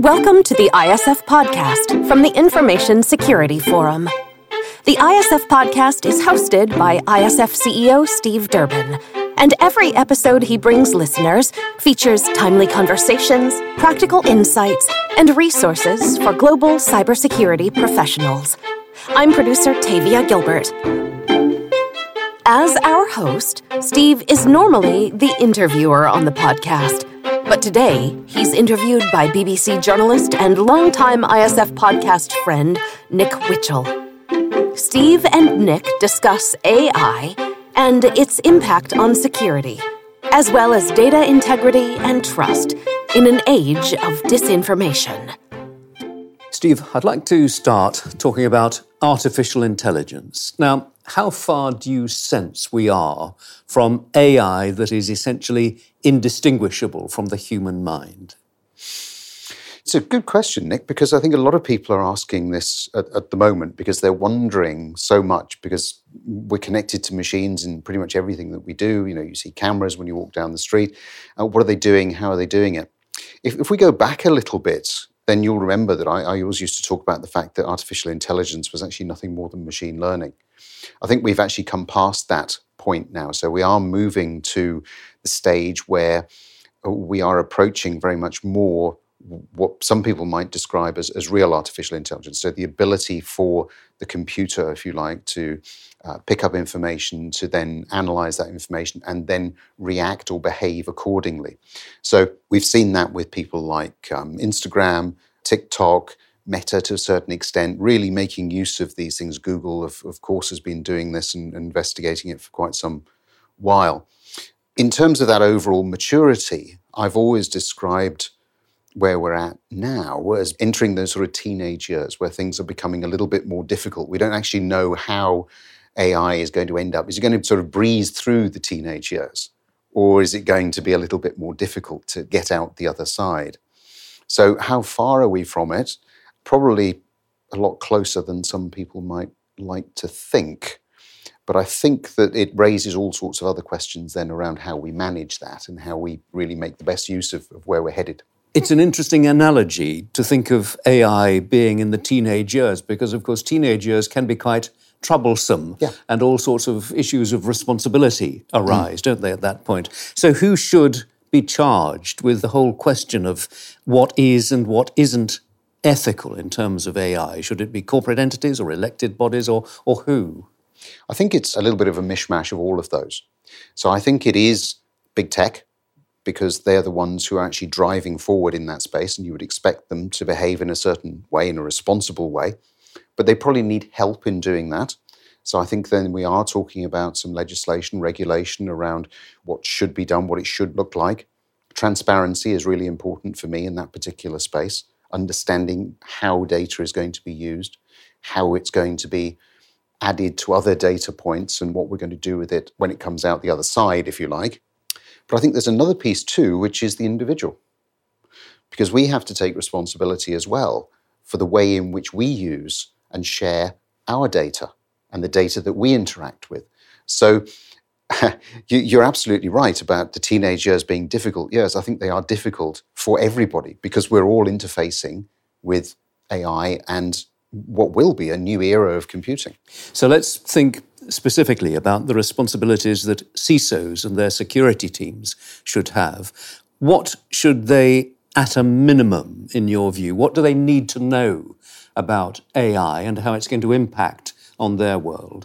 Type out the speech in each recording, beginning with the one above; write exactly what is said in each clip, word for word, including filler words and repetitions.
Welcome to the I S F Podcast from the Information Security Forum. The I S F Podcast is hosted by I S F C E O Steve Durbin, and every episode he brings listeners features timely conversations, practical insights, and resources for global cybersecurity professionals. I'm producer Tavia Gilbert. As our host, Steve is normally the interviewer on the podcast. But today, he's interviewed by B B C journalist and longtime I S F podcast friend, Nick Witchell. Steve and Nick discuss A I and its impact on security, as well as data integrity and trust in an age of disinformation. Steve, I'd like to start talking about artificial intelligence. Now, how far do you sense we are from A I that is essentially indistinguishable from the human mind? It's a good question, Nick, because I think a lot of people are asking this at, at the moment because they're wondering so much because we're connected to machines in pretty much everything that we do. You know, you see cameras when you walk down the street. Uh, what are they doing? How are they doing it? If, if we go back a little bit, then you'll remember that I, I always used to talk about the fact that artificial intelligence was actually nothing more than machine learning. I think we've actually come past that point now. So we are moving to the stage where we are approaching very much more what some people might describe as, as real artificial intelligence. So the ability for the computer, if you like, to uh, pick up information, to then analyze that information and then react or behave accordingly. So we've seen that with people like um, Instagram, TikTok, Meta to a certain extent, really making use of these things. Google, of, of course, has been doing this and, and investigating it for quite some while. In terms of that overall maturity, I've always described where we're at now as entering those sort of teenage years where things are becoming a little bit more difficult. We don't actually know how A I is going to end up. Is it going to sort of breeze through the teenage years? Or is it going to be a little bit more difficult to get out the other side? So how far are we from it? Probably a lot closer than some people might like to think. But I think that it raises all sorts of other questions then around how we manage that and how we really make the best use of, of where we're headed. It's an interesting analogy to think of A I being in the teenage years because, of course, teenage years can be quite troublesome yeah. and all sorts of issues of responsibility arise, mm. don't they, at that point? So who should be charged with the whole question of what is and what isn't ethical in terms of A I? Should it be corporate entities or elected bodies or or who? I think it's a little bit of a mishmash of all of those. So I think it is big tech because they're the ones who are actually driving forward in that space and you would expect them to behave in a certain way, in a responsible way. But they probably need help in doing that. So I think then we are talking about some legislation, regulation around what should be done, what it should look like. Transparency is really important for me in that particular space. Understanding how data is going to be used, how it's going to be added to other data points and what we're going to do with it when it comes out the other side, if you like. But I think there's another piece too, which is the individual. Because we have to take responsibility as well for the way in which we use and share our data and the data that we interact with. So you're absolutely right about the teenage years being difficult years. I think they are difficult for everybody because we're all interfacing with A I and what will be a new era of computing. So let's think specifically about the responsibilities that C I S Os and their security teams should have. What should they, at a minimum, in your view, what do they need to know about A I and how it's going to impact on their world?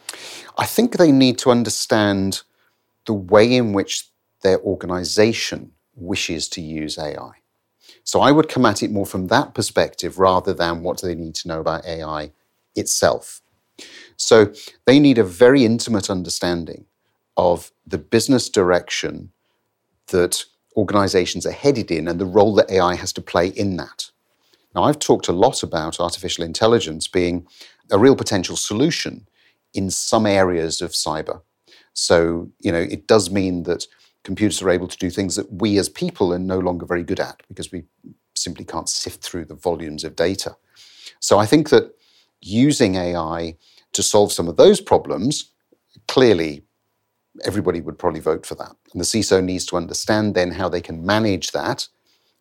I think they need to understand the way in which their organization wishes to use A I. So I would come at it more from that perspective rather than what do they need to know about A I itself. So they need a very intimate understanding of the business direction that organizations are headed in and the role that A I has to play in that. Now, I've talked a lot about artificial intelligence being a real potential solution in some areas of cyber. So, you know, it does mean that computers are able to do things that we as people are no longer very good at because we simply can't sift through the volumes of data. So I think that using A I to solve some of those problems, clearly everybody would probably vote for that. And the C I S O needs to understand then how they can manage that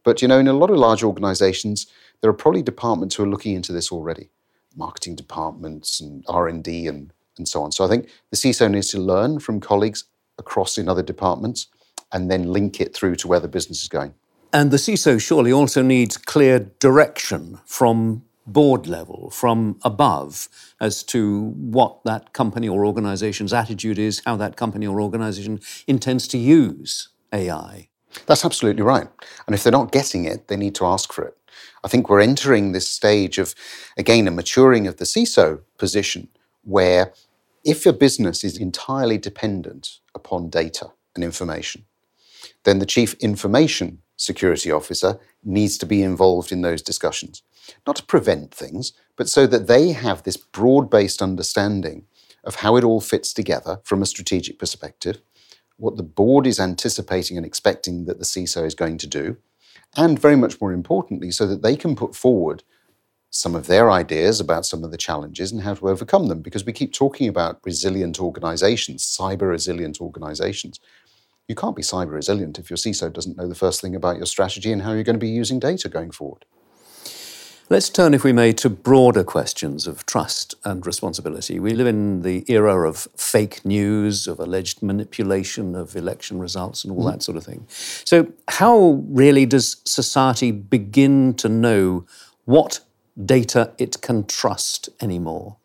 But, you know, in a lot of large organizations, there are probably departments who are looking into this already, marketing departments and R and D and, and so on. So I think the C I S O needs to learn from colleagues across in other departments and then link it through to where the business is going. And the C I S O surely also needs clear direction from board level, from above, as to what that company or organization's attitude is, how that company or organization intends to use A I. That's absolutely right. And if they're not getting it, they need to ask for it. I think we're entering this stage of, again, a maturing of the C I S O position, where if a business is entirely dependent upon data and information, then the Chief Information Security Officer needs to be involved in those discussions. Not to prevent things, but so that they have this broad-based understanding of how it all fits together from a strategic perspective, what the board is anticipating and expecting that the C I S O is going to do, and very much more importantly, so that they can put forward some of their ideas about some of the challenges and how to overcome them. Because we keep talking about resilient organizations, cyber-resilient organizations. You can't be cyber-resilient if your C I S O doesn't know the first thing about your strategy and how you're going to be using data going forward. Let's turn, if we may, to broader questions of trust and responsibility. We live in the era of fake news, of alleged manipulation of election results and all mm-hmm. that sort of thing. So how really does society begin to know what data it can trust anymore?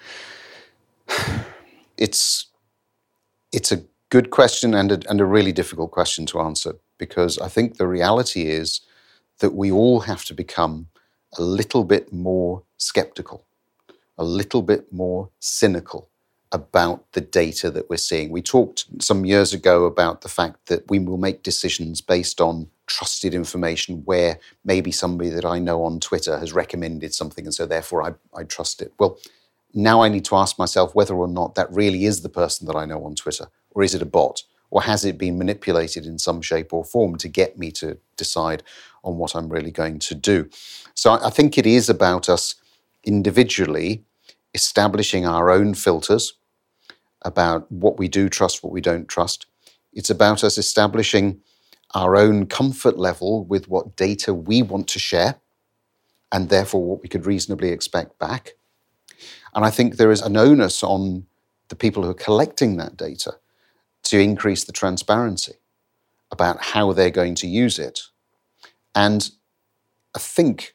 It's, it's a good question and a, and a really difficult question to answer, because I think the reality is that we all have to become a little bit more skeptical, a little bit more cynical about the data that we're seeing. We talked some years ago about the fact that we will make decisions based on trusted information, where maybe somebody that I know on Twitter has recommended something and so therefore I, I trust it. Well, now I need to ask myself whether or not that really is the person that I know on Twitter, or is it a bot? Or has it been manipulated in some shape or form to get me to decide on what I'm really going to do? So I think it is about us individually establishing our own filters about what we do trust, what we don't trust. It's about us establishing our own comfort level with what data we want to share, and therefore what we could reasonably expect back. And I think there is an onus on the people who are collecting that data to increase the transparency about how they're going to use it. And I think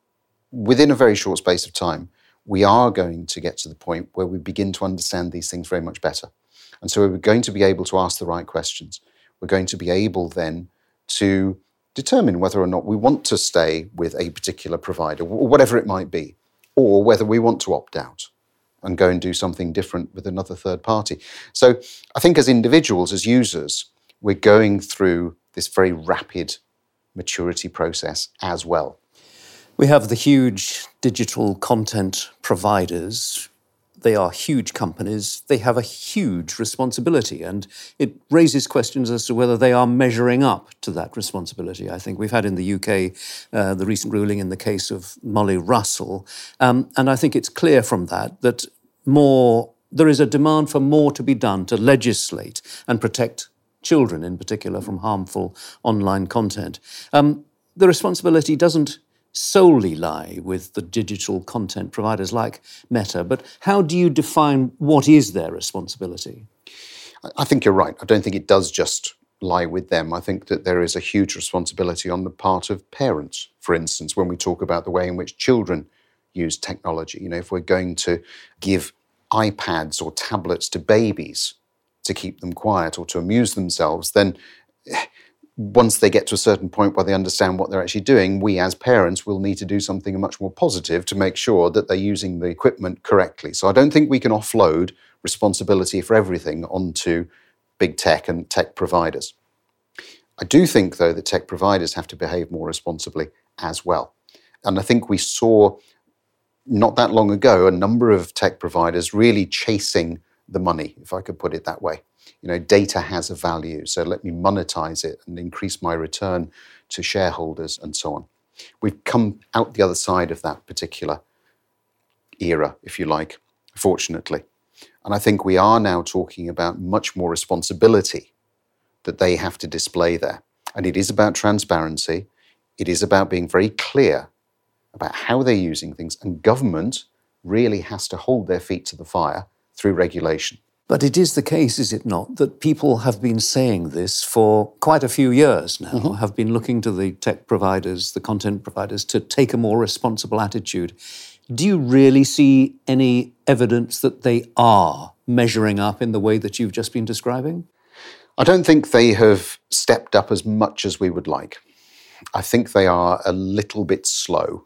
within a very short space of time, we are going to get to the point where we begin to understand these things very much better. And so we're going to be able to ask the right questions. We're going to be able then to determine whether or not we want to stay with a particular provider, or whatever it might be, or whether we want to opt out and go and do something different with another third party. So I think as individuals, as users, we're going through this very rapid maturity process as well. We have the huge digital content providers. They are huge companies. They have a huge responsibility, and it raises questions as to whether they are measuring up to that responsibility. I think we've had in the U K uh, the recent ruling in the case of Molly Russell, um, and I think it's clear from that that more there is a demand for more to be done to legislate and protect children in particular from harmful online content. Um, the responsibility doesn't solely lie with the digital content providers like Meta, but how do you define what is their responsibility? I think you're right. I don't think it does just lie with them. I think that there is a huge responsibility on the part of parents, for instance, when we talk about the way in which children use technology. You know, if we're going to give iPads or tablets to babies to keep them quiet or to amuse themselves, then once they get to a certain point where they understand what they're actually doing, we as parents will need to do something much more positive to make sure that they're using the equipment correctly. So I don't think we can offload responsibility for everything onto big tech and tech providers. I do think, though, that tech providers have to behave more responsibly as well. And I think we saw not that long ago a number of tech providers really chasing the money, if I could put it that way. You know, data has a value, so let me monetize it and increase my return to shareholders and so on. We've come out the other side of that particular era, if you like, fortunately. And I think we are now talking about much more responsibility that they have to display there. And it is about transparency. It is about being very clear about how they're using things, and government really has to hold their feet to the fire through regulation. But it is the case, is it not, that people have been saying this for quite a few years now, mm-hmm. have been looking to the tech providers, the content providers, to take a more responsible attitude. Do you really see any evidence that they are measuring up in the way that you've just been describing? I don't think they have stepped up as much as we would like. I think they are a little bit slow.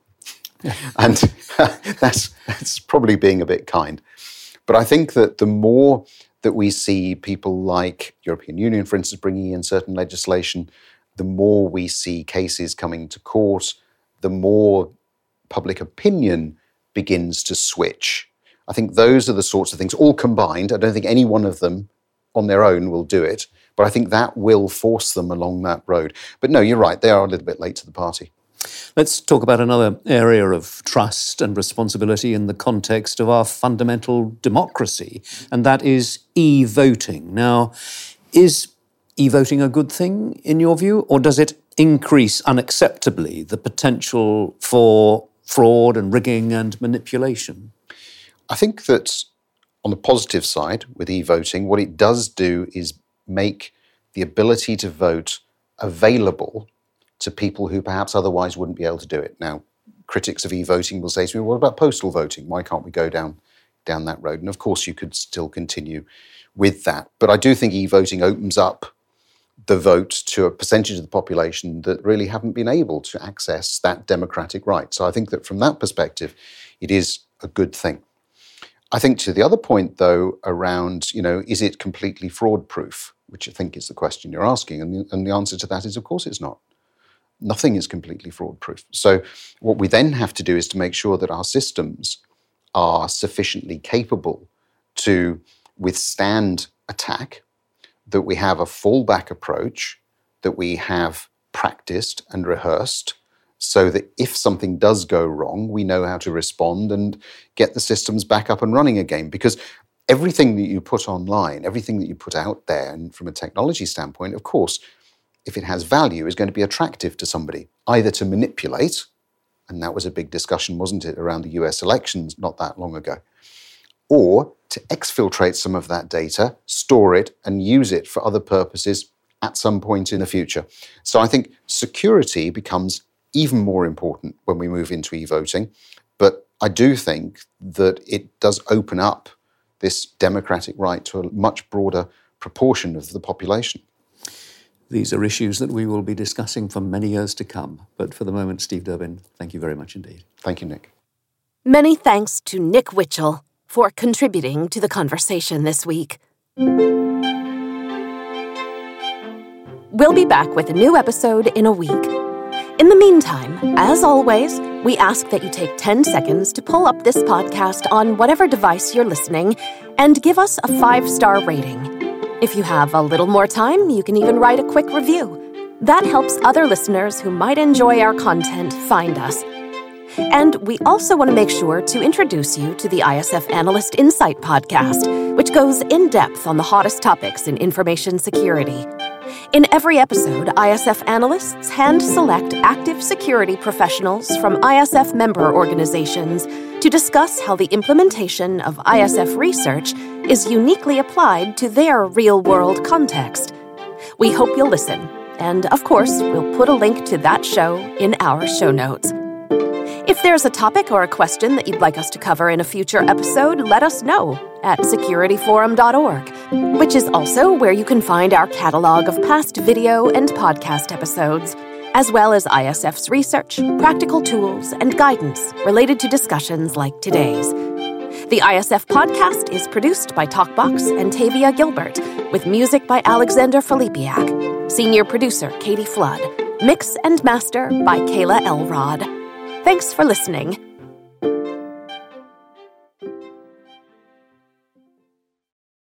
And that's, that's probably being a bit kind. But I think that the more that we see people like European Union, for instance, bringing in certain legislation, the more we see cases coming to court, the more public opinion begins to switch. I think those are the sorts of things, all combined. I don't think any one of them on their own will do it, but I think that will force them along that road. But no, you're right, they are a little bit late to the party. Let's talk about another area of trust and responsibility in the context of our fundamental democracy, and that is e-voting. Now, is e-voting a good thing in your view, or does it increase unacceptably the potential for fraud and rigging and manipulation? I think that on the positive side with e-voting, what it does do is make the ability to vote available to people who perhaps otherwise wouldn't be able to do it. Now, critics of e-voting will say to me, what about postal voting? Why can't we go down, down that road? And of course, you could still continue with that. But I do think e-voting opens up the vote to a percentage of the population that really haven't been able to access that democratic right. So I think that from that perspective, it is a good thing. I think to the other point, though, around, you know, is it completely fraud-proof, which I think is the question you're asking. And the, and the answer to that is, of course, it's not. Nothing is completely fraud-proof. So what we then have to do is to make sure that our systems are sufficiently capable to withstand attack, that we have a fallback approach, that we have practiced and rehearsed, so that if something does go wrong, we know how to respond and get the systems back up and running again. Because everything that you put online, everything that you put out there, and from a technology standpoint, of course, if it has value, is going to be attractive to somebody, either to manipulate, and that was a big discussion, wasn't it, around the U S elections not that long ago, or to exfiltrate some of that data, store it, and use it for other purposes at some point in the future. So I think security becomes even more important when we move into e-voting, but I do think that it does open up this democratic right to a much broader proportion of the population. These are issues that we will be discussing for many years to come. But for the moment, Steve Durbin, thank you very much indeed. Thank you, Nick. Many thanks to Nick Witchell for contributing to the conversation this week. We'll be back with a new episode in a week. In the meantime, as always, we ask that you take ten seconds to pull up this podcast on whatever device you're listening and give us a five-star rating. If you have a little more time, you can even write a quick review. That helps other listeners who might enjoy our content find us. And we also want to make sure to introduce you to the I S F Analyst Insight podcast, which goes in depth on the hottest topics in information security. In every episode, I S F analysts hand-select active security professionals from I S F member organizations to discuss how the implementation of I S F research is uniquely applied to their real-world context. We hope you'll listen, and of course, we'll put a link to that show in our show notes. If there's a topic or a question that you'd like us to cover in a future episode, let us know at security forum dot org, which is also where you can find our catalog of past video and podcast episodes, as well as I S F's research, practical tools, and guidance related to discussions like today's. The I S F podcast is produced by TalkBox and Tavia Gilbert, with music by Alexander Filipiak, senior producer Katie Flood, mix and master by Kayla Elrod. Thanks for listening.